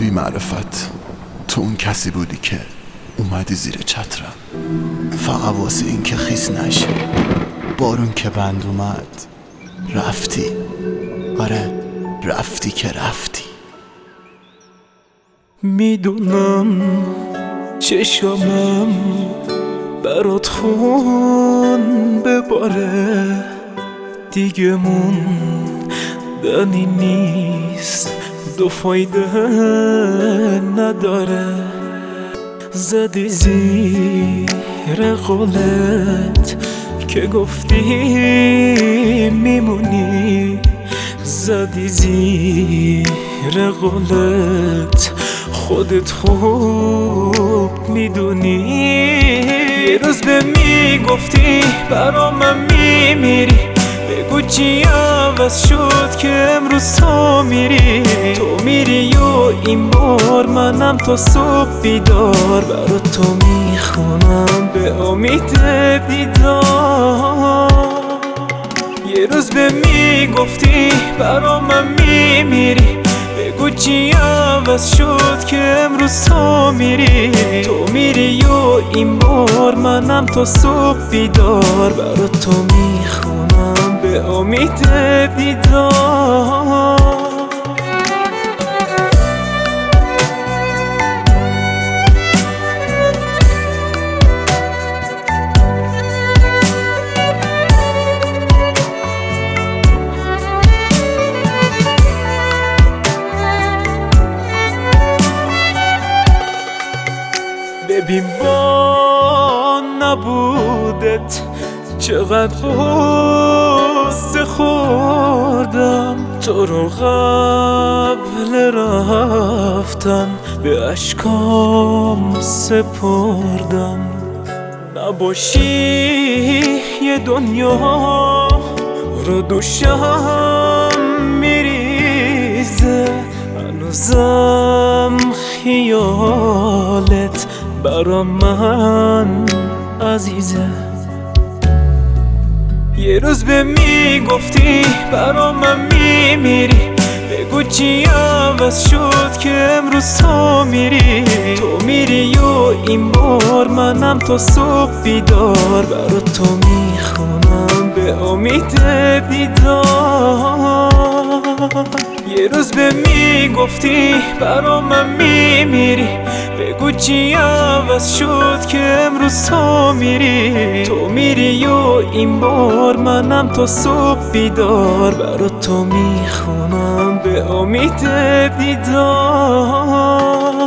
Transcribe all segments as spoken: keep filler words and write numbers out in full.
بی معرفت، تو اون کسی بودی که اومدی زیر چترم، فقط واسه این که خیس نشه بارون که بند اومد. رفتی، آره رفتی که رفتی. میدونم چشمم برات خون بباره، دیگه موندنی نیست، دو فایده نداره. زدی زیر قولت که گفتی میمونی، زدی زیر قولت خودت خوب میدونی. یه روز به میگفتی برا من میمیری، بگو چی عوض شد که امروز تو میری. تو میری و این بار منم تا صبح بیدار برا تو میخونم به امید دیدار. یه روز به میگفتی برا من میمیری، بگو چی عوض شد که امروز تو میری. تو میری و این بار منم تا صبح بیدار برا تو میخونم به امید دیدار. ببین با نبودت چقدر غصه خوردم، تو رو قبل رفتن به اشکام سپردم. نباشی یه دنیا رو دوشم میریزه، هنوزم خیالت برا من عزیزه. یه روز به میگفتی برا من میمیری، بگو چی عوض شد که امروز تو میری. تو میری و این بار منم تا صبح بیدار برا تو میخونم به امید دیدار. یه روز به میگفتی برا من میمیری، بگو چی عوض شد که امروز تو میری. تو میری و این بار منم تا صبح بیدار برا تو میخونم به امید دیدار.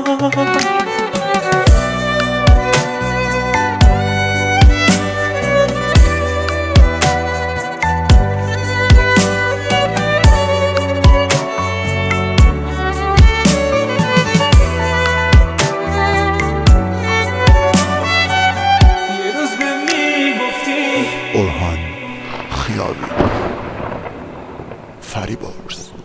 اورهان خیابی فریبرز.